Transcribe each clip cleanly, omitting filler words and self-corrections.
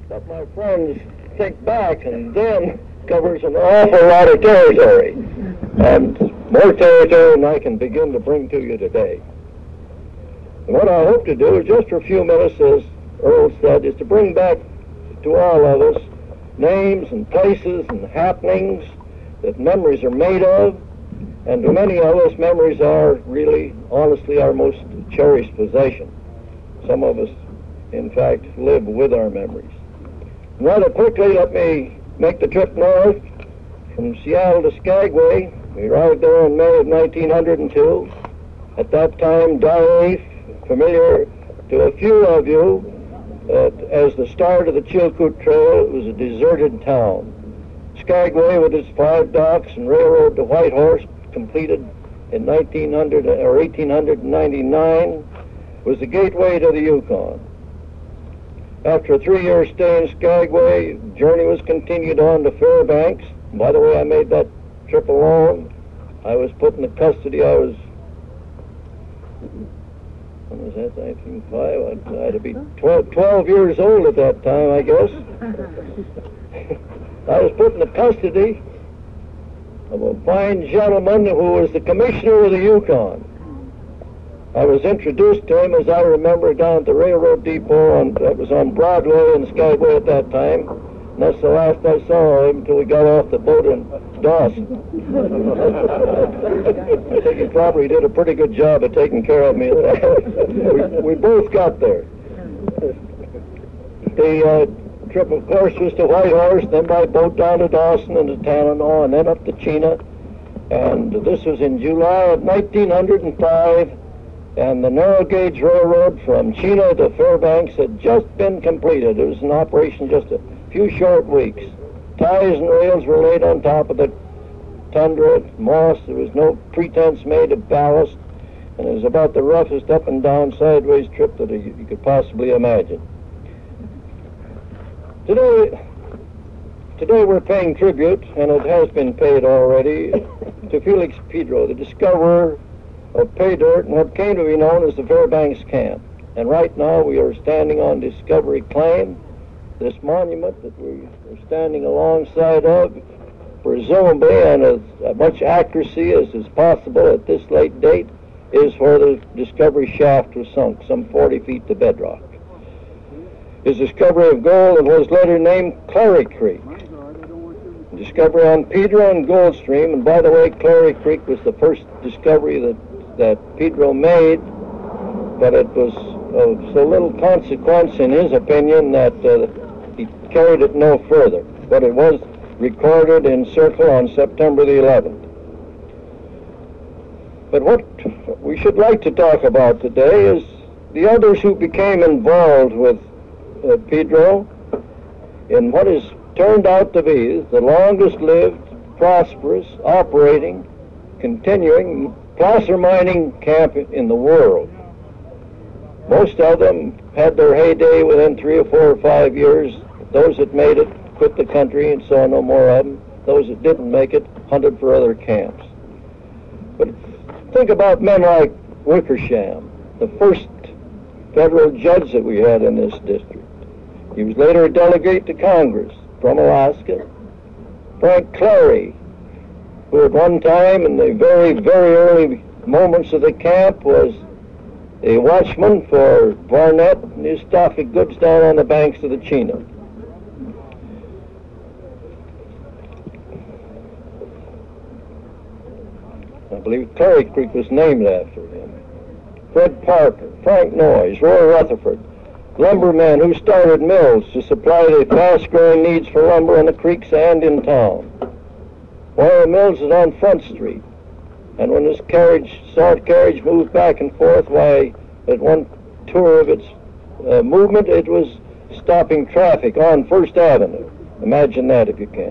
But my friends think back, and then covers an awful lot of territory, and more territory than I can begin to bring to you today. And what I hope to do is just for a few minutes, as Earl said, is to bring back to all of us names and places and happenings that memories are made of, and to many of us, memories are really, honestly, our most cherished possession. Some of us, in fact, live with our memories. Rather quickly, let me make the trip north from Seattle to Skagway. We arrived there in May of 1902. At that time, Dieppe, familiar to a few of you, as the start of the Chilkoot Trail, it was a deserted town. Skagway, with its 5 docks and railroad to Whitehorse, completed in 1899, was the gateway to the Yukon. After a 3-year stay in Skagway, the journey was continued on to Fairbanks. And by the way, I made that trip alone. I was put in the custody. When was that, 1905? I had to be 12 years old at that time, I guess. I was put in the custody of a fine gentleman who was the commissioner of the Yukon. I was introduced to him, as I remember, down at the railroad depot that was on Broadway in Skagway at that time. And that's the last I saw of him until we got off the boat in Dawson. I think he probably did a pretty good job of taking care of me at that. We both got there. The trip, of course, was to Whitehorse, then by boat down to Dawson and to Tanana, and then up to Chena. And this was in July of 1905. And the narrow gauge railroad from Chena to Fairbanks had just been completed. It was in operation just a few short weeks. Ties and rails were laid on top of the tundra, moss. There was no pretense made of ballast, and it was about the roughest up and down sideways trip that you could possibly imagine. Today we're paying tribute, and it has been paid already, to Felix Pedro, the discoverer of pay dirt and what came to be known as the Fairbanks Camp. And right now we are standing on Discovery Claim, this monument that we are standing alongside of, presumably, and as much accuracy as is possible at this late date, is where the Discovery shaft was sunk, some 40 feet to bedrock. His discovery of gold was later named Clary Creek. Discovery on Pedro and Goldstream, and by the way, Clary Creek was the first discovery that Pedro made, but it was of so little consequence in his opinion that he carried it no further. But it was recorded in Circle on September the 11th. But what we should like to talk about today is the others who became involved with Pedro in what has turned out to be the longest-lived, prosperous, operating, continuing placer mining camp in the world. Most of them had their heyday within 3 or 4 or 5 years. Those that made it quit the country and saw no more of them. Those that didn't make it hunted for other camps. But think about men like Wickersham, the first federal judge that we had in this district. He was later a delegate to Congress from Alaska. Frank Clary, who at one time in the very, very early moments of the camp was a watchman for Barnett and his stocking goods down on the banks of the Chena. I believe Clary Creek was named after him. Fred Parker, Frank Noyes, Roy Rutherford, lumbermen who started mills to supply the fast-growing needs for lumber on the creeks and in town. Oil mills is on Front Street, and when this salt carriage moved back and forth, why, at one tour of its movement, it was stopping traffic on First Avenue. Imagine that if you can.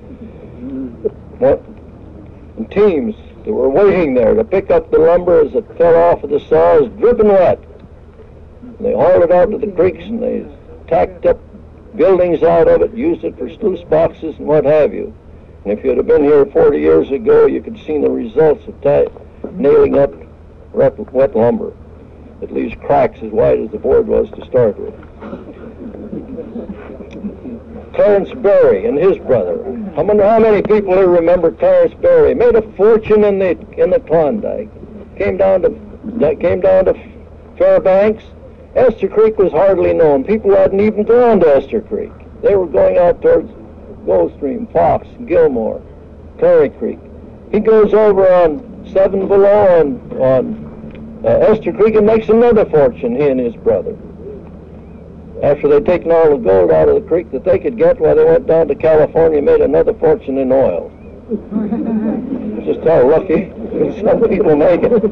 And teams that were waiting there to pick up the lumber as it fell off of the saws, dripping wet. And they hauled it out to the creeks and they tacked up buildings out of it, used it for sluice boxes and what have you. And if you'd have been here 40 years ago, you could see the results of nailing up wet lumber. It leaves cracks as wide as the board was to start with. Clarence Berry and his brother. How many people here remember Clarence Berry? Made a fortune in the Klondike. Came down to Fairbanks. Esther Creek was hardly known. People hadn't even gone to Esther Creek. They were going out towards Goldstream, Fox, Gilmore, Clary Creek. He goes over on Seven Below on Esther Creek and makes another fortune, he and his brother. After they'd taken all the gold out of the creek that they could get, while they went down to California and made another fortune in oil. Just how lucky some people make it.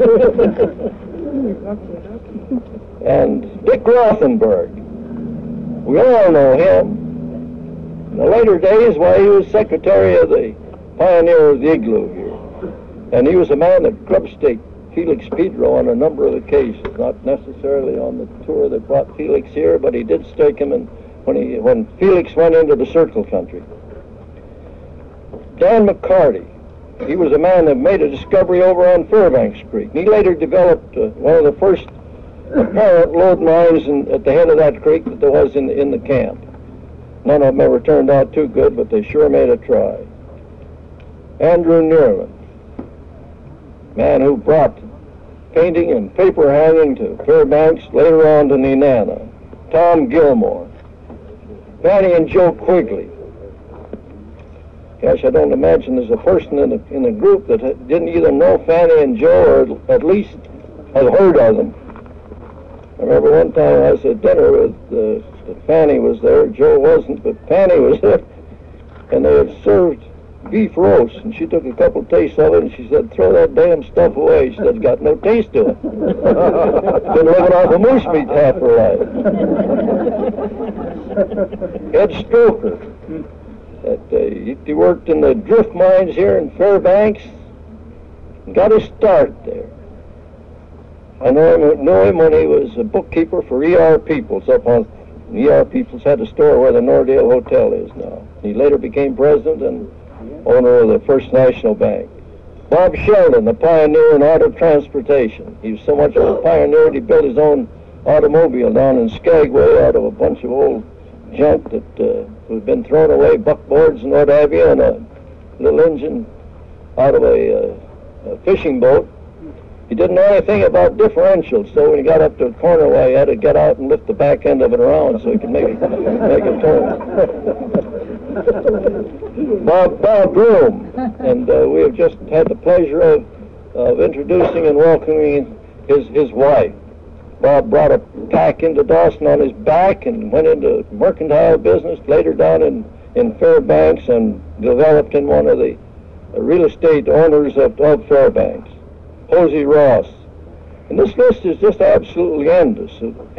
And Dick Rothenberg, we all know him. In the later days, he was secretary of the Pioneer of the Igloo here. And he was a man that grub-staked Felix Pedro on a number of occasions, not necessarily on the tour that brought Felix here, but he did stake him when Felix went into the Circle Country. Dan McCarty, he was a man that made a discovery over on Fairbanks Creek. And he later developed one of the first apparent lode mines at the head of that creek that there was in the camp. None of them ever turned out too good, but they sure made a try. Andrew Neerman, man who brought painting and paper hanging to Fairbanks, later on to Nenana. Tom Gilmore. Fanny and Joe Quigley. Gosh, I don't imagine there's a person in the group that didn't either know Fanny and Joe or at least had heard of them. I remember one time I was at dinner with Fanny was there, Joe wasn't, but Fanny was there, and they had served beef roast, and she took a couple tastes of it, and she said, "Throw that damn stuff away." She said, "It's got no taste to it." Been living off of moose meat half her life. Ed Stoker, he worked in the drift mines here in Fairbanks, and got his start there. I know him when he was a bookkeeper for E.R. Peoples up on E.R. Peoples had a store where the Nordale Hotel is now. He later became president and owner of the First National Bank. Bob Sheldon, the pioneer in auto transportation. He was so much of a pioneer that he built his own automobile down in Skagway out of a bunch of old junk that had been thrown away, buckboards and what have you, and a little engine out of a fishing boat. He didn't know anything about differentials, so when he got up to a corner, he had to get out and lift the back end of it around so he could make it turn. Bob Bloom, and we have just had the pleasure of introducing and welcoming his wife. Bob brought a pack into Dawson on his back and went into mercantile business, later down in Fairbanks, and developed in one of the real estate owners of Fairbanks. Hosey Ross. And this list is just absolutely endless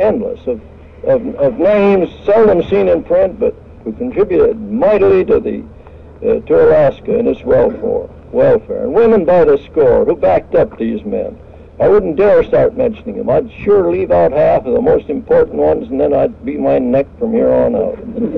of names seldom seen in print, but who contributed mightily to Alaska in its welfare. And women by the score who backed up these men. I wouldn't dare start mentioning them. I'd sure leave out half of the most important ones, and then I'd beat my neck from here on out.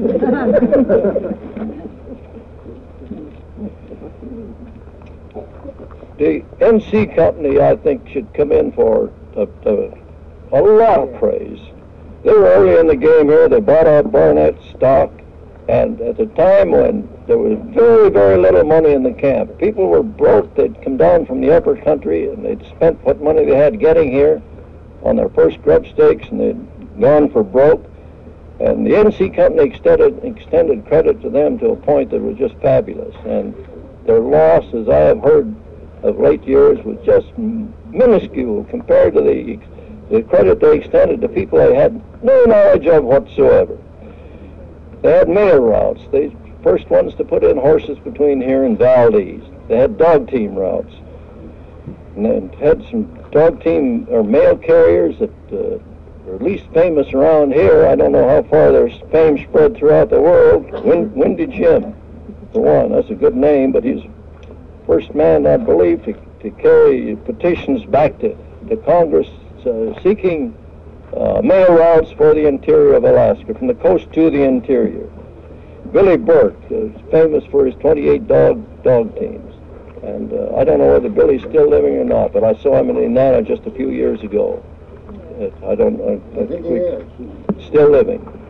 The NC Company, I think, should come in for a lot of praise. They were early in the game here. They bought out Barnett stock, and at the time when there was very, very little money in the camp, people were broke. They'd come down from the upper country, and they'd spent what money they had getting here on their first grub stakes, and they'd gone for broke. And the NC Company extended credit to them to a point that was just fabulous. And their loss, as I have heard of late years, was just minuscule compared to the credit they extended to people they had no knowledge of whatsoever. They had mail routes. They first ones to put in horses between here and Valdez. They had dog team routes. And they had some dog team or mail carriers that are at least famous around here. I don't know how far their fame spread throughout the world. Windy Jim, for one. That's a good name, but he's first man, I believe, to carry petitions back to Congress seeking mail routes for the interior of Alaska, from the coast to the interior. Billy Burke is famous for his 28 dog teams. And I don't know whether Billy's still living or not, but I saw him in Nenana just a few years ago. I think he is. Still living.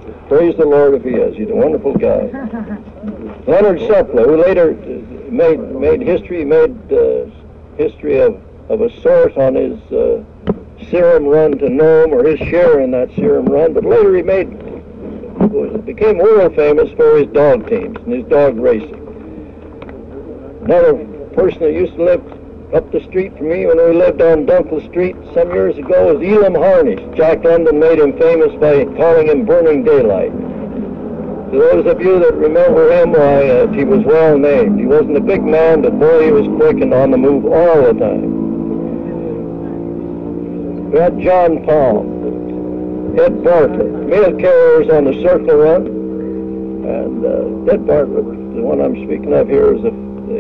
Praise the Lord if he is. He's a wonderful guy. Leonard Sepler, who later made history, history of a sort on his serum run to Nome, or his share in that serum run, but later he became world famous for his dog teams and his dog racing. Another person that used to live up the street from me when we lived on Dunkel Street some years ago was Elam Harnish. Jack London made him famous by calling him Burning Daylight. To those of you that remember him, why, he was well named. He wasn't a big man, but boy, he was quick and on the move all the time. We had John Palm, Ed Bartlett, mail carriers on the Circle Run, and Ed Bartlett, the one I'm speaking of here, is the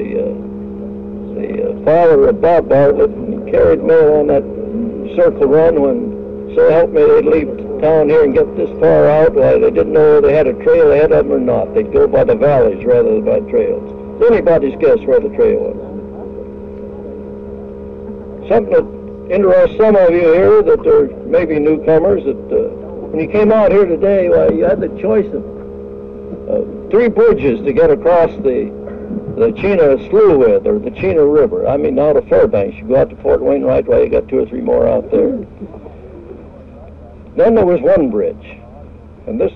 father of Bob Bartlett, and he carried mail on that Circle Run when, so help me, they'd leave town here and get this far out. Why, they didn't know whether they had a trail ahead of them or not. They'd go by the valleys rather than by trails. It's anybody's guess where the trail was. Something that interests some of you here that are maybe newcomers, that when you came out here today, why, you had the choice of 3 bridges to get across the Chena Slough with, or the Chena River. I mean, out of Fairbanks. You go out to Fort Wainwright, well, you got 2 or 3 more out there. Then there was one bridge, and this,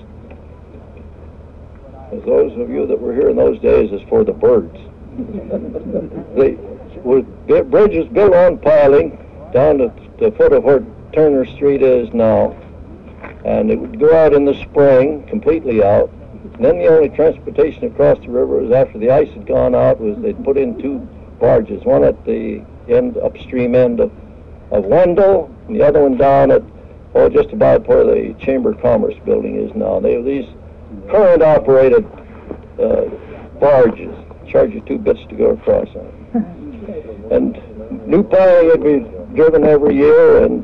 as those of you that were here in those days, is for the birds. The bridge was built on piling down to the foot of where Turner Street is now, and it would go out in the spring, completely out. And then the only transportation across the river was after the ice had gone out, was they'd put in 2 barges, one at the upstream end of Wendell, and the other one down at, just about where the Chamber of Commerce building is now. They were these current-operated barges, charge you 2 bits to go across on. And new piling would be driven every year, and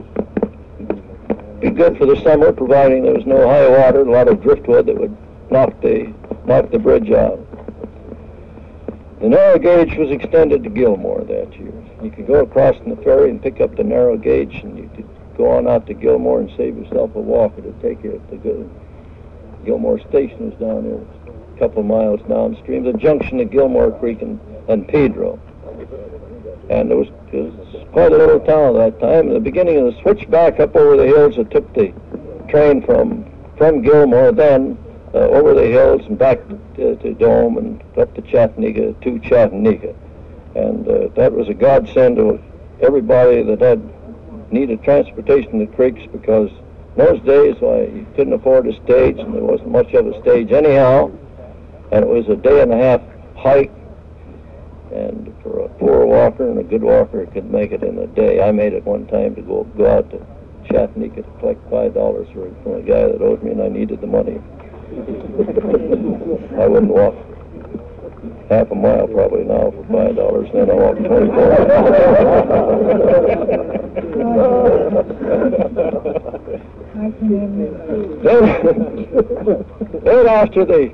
be good for the summer, providing there was no high water, a lot of driftwood that would knock the bridge out. The narrow gauge was extended to Gilmore that year. You could go across in the ferry and pick up the narrow gauge, and you could go on out to Gilmore and save yourself a walk. It would take you to Gilmore Station was down there, a couple of miles downstream, the junction of Gilmore Creek and Pedro. And it was quite a little town at that time. In the beginning of the switchback up over the hills, it took the train from Gilmore then over the hills and back to Dome and up to Chattanooga, and that was a godsend to everybody that needed transportation to the creeks, because in those days, why, you couldn't afford a stage, and there wasn't much of a stage anyhow, and it was a day-and-a-half hike, and for a poor walker and a good walker could make it in a day. I made it one time to go out to Chattanooga to collect $5 from a guy that owed me, and I needed the money. I wouldn't walk half a mile probably now for $5, then I walked 24. then after the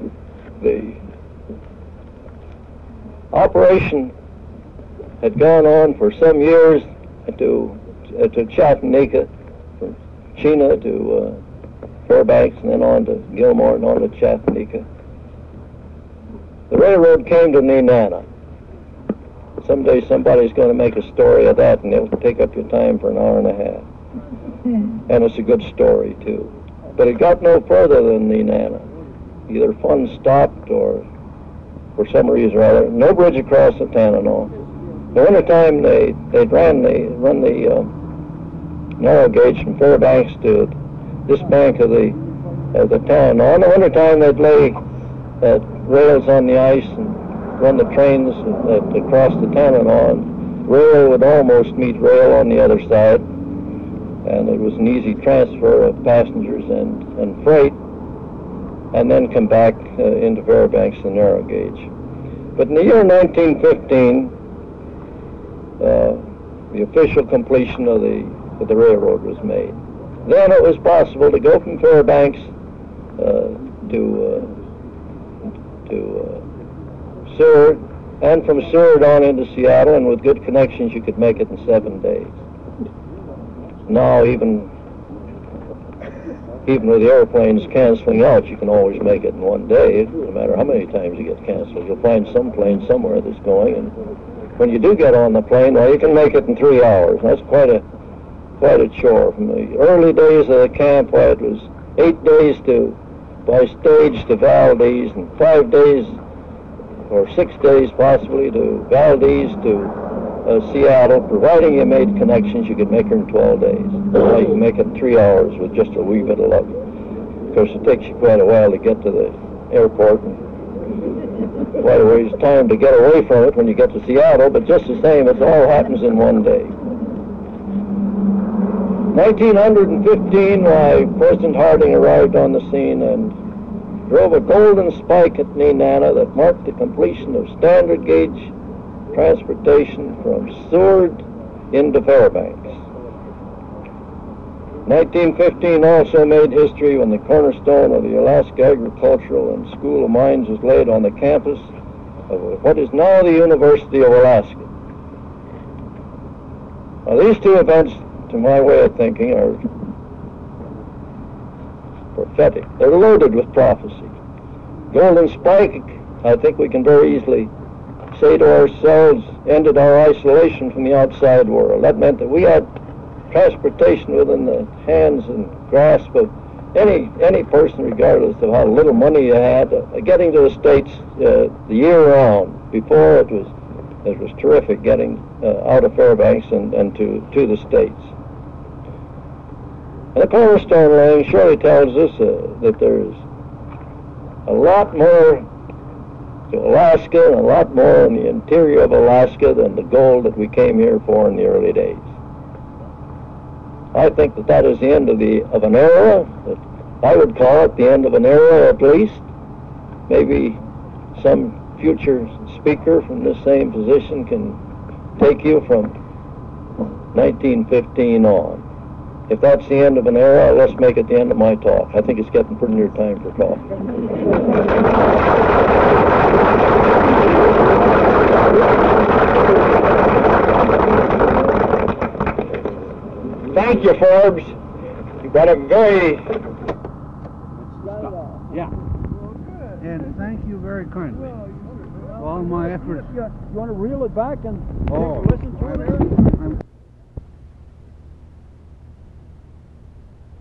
operation had gone on for some years to Chattanooga, from Chena to Fairbanks, and then on to Gilmore and on to Chattanooga, the railroad came to Nenana. Someday somebody's going to make a story of that, and it'll take up your time for an hour and a half. And it's a good story, too. But it got no further than Nenana. Either funds stopped, or for some reason or other, no bridge across the Tanana. In the wintertime, they'd run the narrow gauge from Fairbanks to this bank of the Tanana. In the wintertime, they'd lay rails on the ice and run the trains across the Tanana, and rail would almost meet rail on the other side, and it was an easy transfer of passengers and freight, and then come back into Fairbanks, the narrow gauge. But in the year 1915, the official completion of the railroad was made. Then it was possible to go from Fairbanks to Seward, and from Seward on into Seattle, and with good connections you could make it in 7 days. Now even even with the airplanes canceling out, you can always make it in one day, no matter how many times you get canceled. You'll find some plane somewhere that's going, and when you do get on the plane, well, you can make it in 3 hours. That's quite a chore. From the early days of the camp, why, it was 8 days by stage to Valdez, and 5 days or 6 days possibly to Valdez to Seattle. Providing you made connections, you could make her in 12 days. Now you can make it in 3 hours with just a wee bit of luck. Of course, it takes you quite a while to get to the airport, and quite a ways time to get away from it when you get to Seattle, but just the same, it all happens in one day. 1915, why, President Harding arrived on the scene and drove a golden spike at Nenana that marked the completion of standard gauge transportation from Seward into Fairbanks. 1915 also made history when the cornerstone of the Alaska Agricultural and School of Mines was laid on the campus of what is now the University of Alaska. Now, these two events, to my way of thinking, are prophetic. They're loaded with prophecy. Golden Spike, I think we can very easily say to ourselves, ended our isolation from the outside world. That meant that we had transportation within the hands and grasp of any person, regardless of how little money you had, getting to the States the year round. Before, it was terrific getting out of Fairbanks and to the States. And the cornerstone laying surely tells us that there's a lot more to Alaska and a lot more in the interior of Alaska than the gold that we came here for in the early days. I think that is the end of an era. That I would call it the end of an era, at least. Maybe some future speaker from this same position can take you from 1915 on. If that's the end of an era, let's make it the end of my talk. I think it's getting pretty near time for coffee. Thank you, Forbes. You've got a very... Yeah. And thank you very kindly for all my efforts. You want to reel it back and listen to it?